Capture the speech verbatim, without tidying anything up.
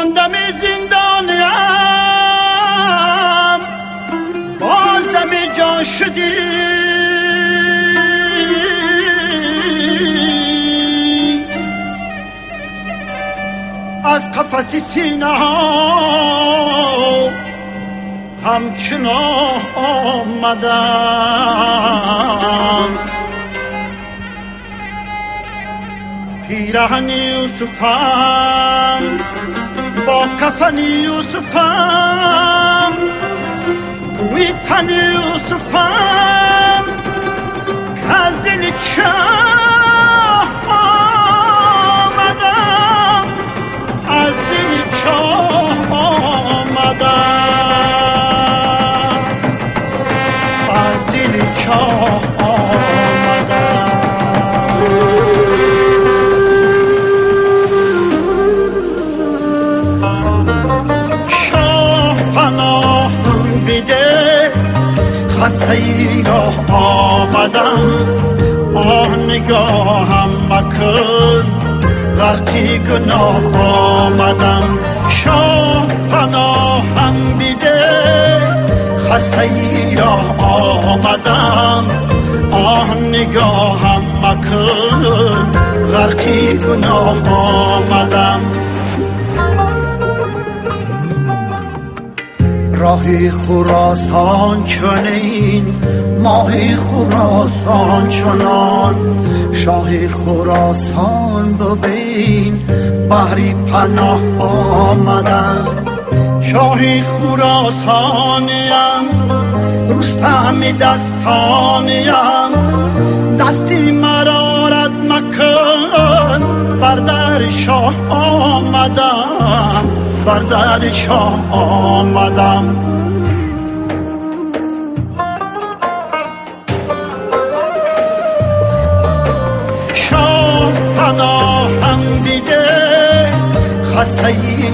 دم زندانیم باز دم جان شدی از قفس سینه ها همچنان آمدم پیرهن یوسفم با کفن یوسفم وی تن یوسفم که از دل چاه آمدم از دل چاه آمدم از دل چاه آمدم شاه پناه بیده خسته ای را آمدم آه نگاهم مکن غرقی گناه آمدم شاه پناهم بیده خسته ای را آمدم آه نگاهم مکن غرقی گناه آمدم راهی خراسان چنین ماهی خراسان چنان شاهی خراسان ببین بحری پناه آمدم شاهی خراسانیم رستم دستانیم دستی مرارت مکن بر در شاه آمدم بر در شاه آمدم شاه پناهم دیده خسته ای